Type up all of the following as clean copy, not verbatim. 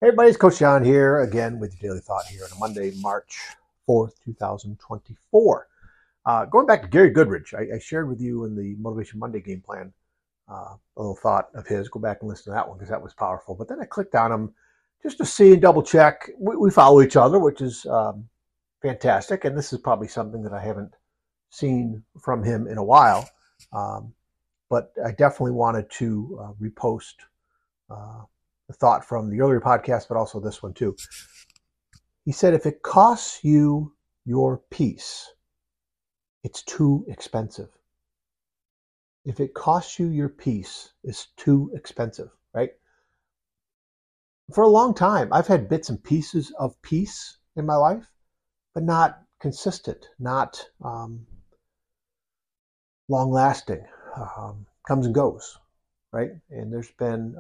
Hey everybody, it's Coach John here again with your Daily Thought here on a Monday, March 4th, 2024. Going back to Gary Goodridge, I shared with you in the Motivation Monday game plan a little thought of his. Go back and listen to that one because that was powerful. But then I clicked on him just to see and double check. We follow each other, which is fantastic. And this is probably something that I haven't seen from him in a while. But I definitely wanted to repost the thought from the earlier podcast, but also this one too. He said, if it costs you your peace, it's too expensive. If it costs you your peace, it's too expensive, right? For a long time, I've had bits and pieces of peace in my life, but not consistent, not long lasting, comes and goes, right? And there's been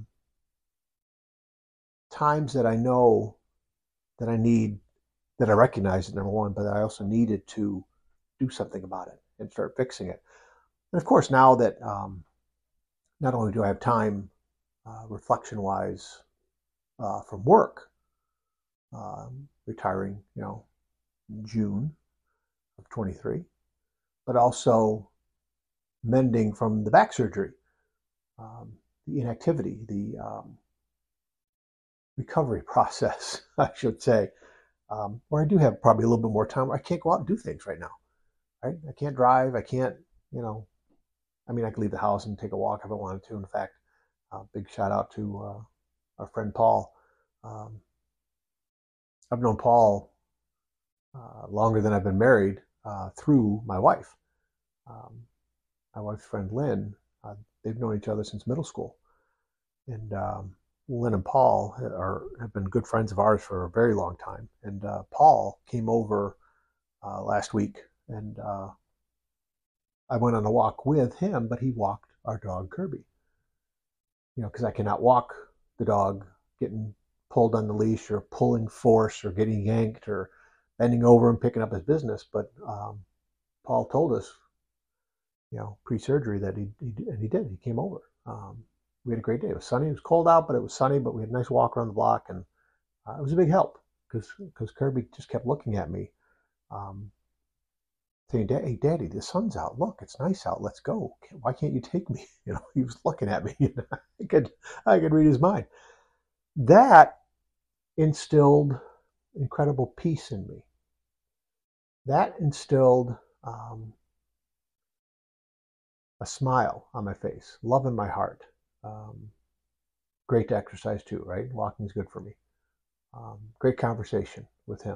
times that I know that that I recognize it, number one, but I also needed to do something about it and start fixing it. And of course, now that not only do I have time reflection-wise from work, retiring, in June of 23, but also mending from the back surgery, the inactivity, the recovery process, I should say, where I do have probably a little bit more time. I can't go out and do things right now, right? I can't drive. I can't, I could leave the house and take a walk if I wanted to. In fact, big shout out to our friend Paul. I've known Paul longer than I've been married through my wife. My wife's friend Lynn, they've known each other since middle school. And Lynn and Paul have been good friends of ours for a very long time. And Paul came over last week, and I went on a walk with him, but he walked our dog Kirby. Because I cannot walk the dog getting pulled on the leash or pulling force or getting yanked or bending over and picking up his business. But Paul told us, pre-surgery that he did. He came over. We had a great day. It was sunny. It was cold out, but it was sunny. But we had a nice walk around the block, and it was a big help because Kirby just kept looking at me, saying, "Hey, Daddy, the sun's out. Look, it's nice out. Let's go. Why can't you take me?" He was looking at me. I could read his mind. That instilled incredible peace in me. That instilled a smile on my face, love in my heart. Great to exercise too, right? Walking is good for me. Great conversation with him.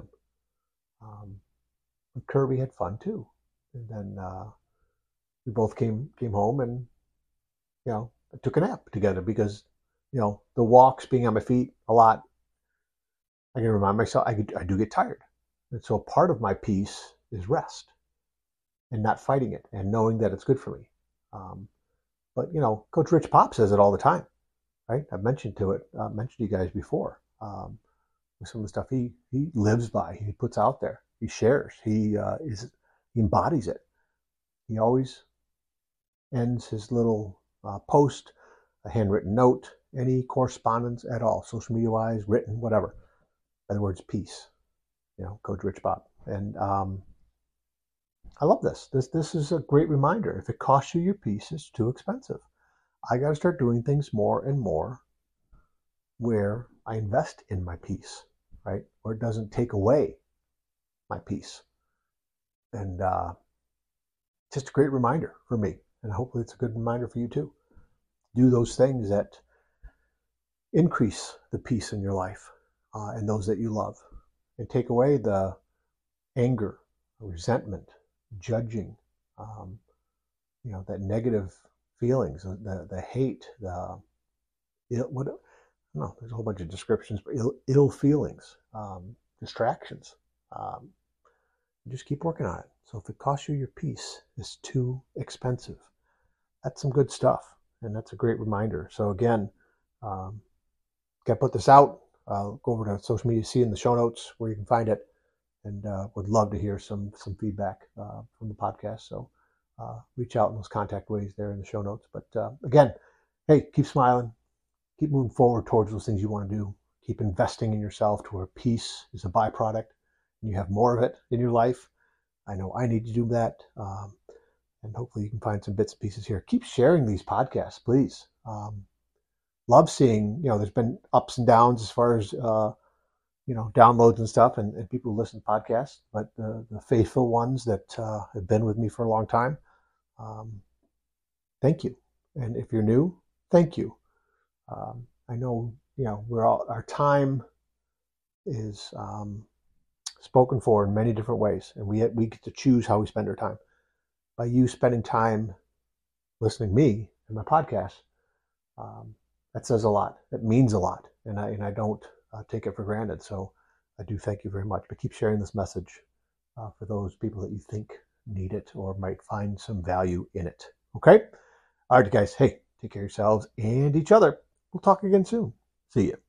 Kirby had fun too. And then we both came home and, I took a nap together because, the walks being on my feet a lot, I can remind myself I do get tired. And so part of my peace is rest and not fighting it and knowing that it's good for me. But Coach Rich Pop says it all the time, right? I've mentioned to you guys before. With some of the stuff he lives by, he puts out there, he shares, he embodies it. He always ends his little post, a handwritten note, any correspondence at all, social media wise, written, whatever, by the words peace. Coach Rich Pop, and I love this. This is a great reminder. If it costs you your peace, it's too expensive. I got to start doing things more and more where I invest in my peace, right? Where it doesn't take away my peace. And just a great reminder for me. And hopefully it's a good reminder for you too. Do those things that increase the peace in your life and those that you love. And take away the anger, resentment, judging, that negative feelings, the hate, there's a whole bunch of descriptions, but ill feelings, distractions. Just keep working on it. So if it costs you your peace, it's too expensive. That's some good stuff, and that's a great reminder. So again, got to put this out. Go over to social media, see in the show notes where you can find it, and would love to hear some feedback from the podcast. So reach out in those contact ways there in the show notes. But again, hey, keep smiling, keep moving forward towards those things you want to do. keep investing in yourself to where peace is a byproduct and you have more of it in your life. I know I need to do that. And hopefully you can find some bits and pieces here. Keep sharing these podcasts, please. Love seeing, there's been ups and downs as far as, downloads and stuff and people who listen to podcasts, but the faithful ones that have been with me for a long time, thank you. And if you're new, thank you. I know, our time is spoken for in many different ways, and we get to choose how we spend our time. By you spending time listening to me and my podcast, that says a lot. It means a lot, and I don't take it for granted. So I do thank you very much. But keep sharing this message for those people that you think need it or might find some value in it. Okay? All right, guys. Hey, take care of yourselves and each other. We'll talk again soon. See you.